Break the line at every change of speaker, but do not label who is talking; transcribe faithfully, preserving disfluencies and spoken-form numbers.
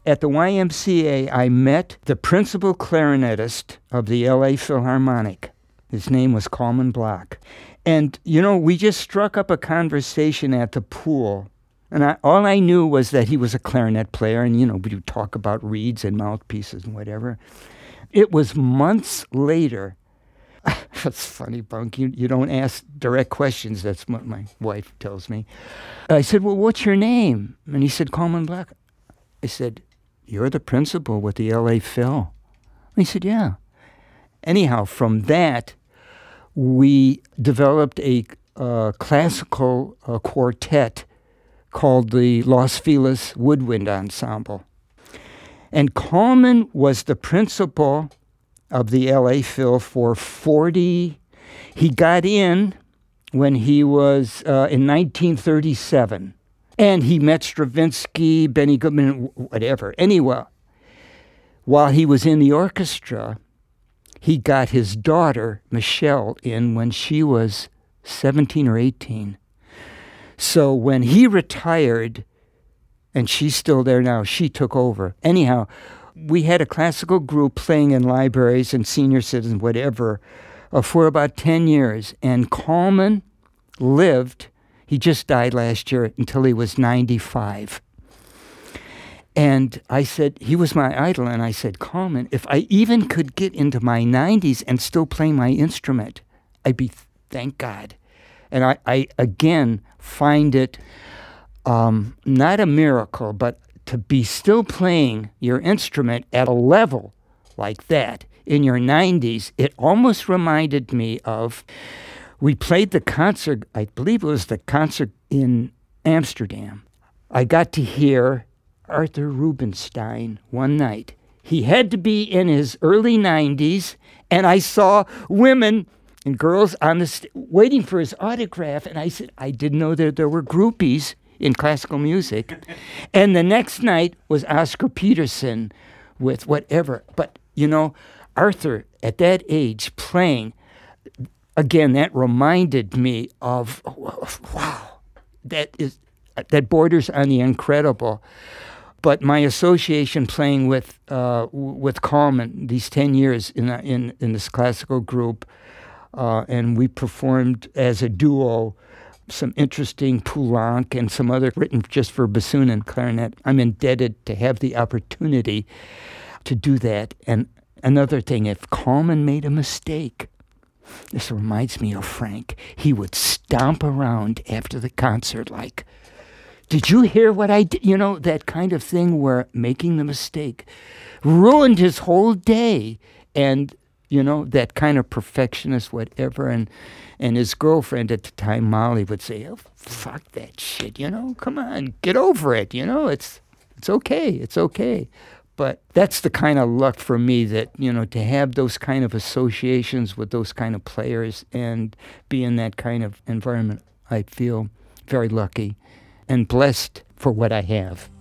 at the Y M C A, I met the principal clarinetist of the L A Philharmonic. His name was Coleman Block. And, you know, we just struck up a conversation at the pool. And I, all I knew was that he was a clarinet player, and, you know, we would talk about reeds and mouthpieces and whatever. It was months later. That's funny, Bunk. You, you don't ask direct questions. That's what my wife tells me. I said, well, what's your name? And he said, Coleman Block. I said, you're the principal with the L A Phil. He said, yeah. Anyhow, from that, we developed a uh, classical uh, quartet called the Los Feliz Woodwind Ensemble. And Coleman was the principal of the L A Phil for forty. He got in when he was uh, in nineteen thirty-seven. And he met Stravinsky, Benny Goodman, whatever. Anyway, while he was in the orchestra, he got his daughter, Michelle, in when she was seventeen or eighteen. So when he retired, and she's still there now, she took over. Anyhow, we had a classical group playing in libraries and senior citizens, whatever, uh, for about ten years. And Coleman lived, he just died last year, until he was ninety-five. And I said, he was my idol, and I said, Coleman, if I even could get into my nineties and still play my instrument, I'd be, thank God. And I, I again, find it um, not a miracle, but to be still playing your instrument at a level like that in your nineties, it almost reminded me of, we played the concert, I believe it was the concert in Amsterdam. I got to hear Arthur Rubinstein one night. He had to be in his early nineties, and I saw women and girls on the st- waiting for his autograph, and I said, I didn't know that there were groupies in classical music. And the next night was Oscar Peterson with whatever. But, you know, Arthur, at that age, playing, again, that reminded me of, wow, that is that borders on the incredible. But my association playing with uh, with Coleman these ten years in in in this classical group, uh, and we performed as a duo some interesting Poulenc and some other written just for bassoon and clarinet. I'm indebted to have the opportunity to do that. And another thing, if Coleman made a mistake, this reminds me of Frank, he would stomp around after the concert like, did you hear what I did? You know, that kind of thing where making the mistake ruined his whole day. And, you know, that kind of perfectionist whatever. And and his girlfriend at the time, Molly, would say, oh, fuck that shit, you know? Come on, get over it, you know? It's it's okay, it's okay. But that's the kind of luck for me that, you know, to have those kind of associations with those kind of players and be in that kind of environment, I feel very lucky and blessed for what I have.